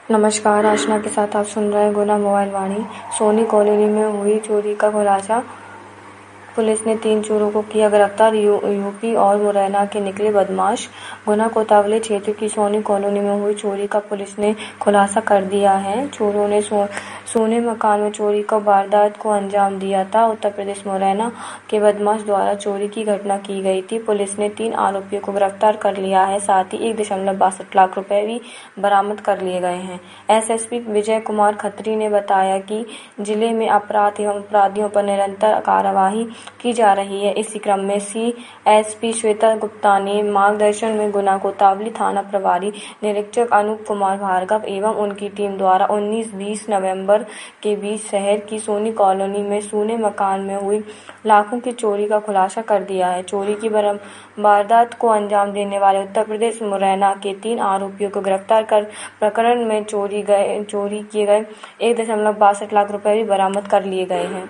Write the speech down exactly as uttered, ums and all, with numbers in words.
नमस्कार, आशना के साथ आप सुन रहे हैं गुना मोबाइल वाणी। सोनी कॉलोनी में हुई चोरी का खुलासा, पुलिस ने तीन चोरों को किया गिरफ्तार। यू, यूपी और मुरैना के निकले बदमाश। गुना कोतवाली क्षेत्र की सोनी कॉलोनी में हुई चोरी का पुलिस ने खुलासा कर दिया है। चोरों ने सो, सोने मकान में चोरी का वारदात को अंजाम दिया था। उत्तर प्रदेश मुरैना के बदमाश द्वारा चोरी की घटना की गई थी। पुलिस ने तीन आरोपियों को गिरफ्तार कर लिया है, साथ ही एक दशमलव बासठ लाख रुपए भी बरामद कर लिए गए हैं। एसएसपी विजय कुमार खत्री ने बताया कि जिले में अपराध एवं अपराधियों पर निरंतर कार्यवाही की जा रही है। इसी क्रम में सीएसपी श्वेता गुप्ता ने मार्गदर्शन में गुना कोतवाली थाना प्रभारी निरीक्षक अनूप कुमार भार्गव एवं उनकी टीम द्वारा उन्नीस बीस नवंबर के बीच शहर की सोनी कॉलोनी में सोने मकान में हुई लाखों की चोरी का खुलासा कर दिया है। चोरी की वारदात को अंजाम देने वाले उत्तर प्रदेश मुरैना के तीन आरोपियों को गिरफ्तार कर प्रकरण में चोरी गए चोरी किए गए एक दशमलव बासठ लाख रुपए भी बरामद कर लिए गए हैं।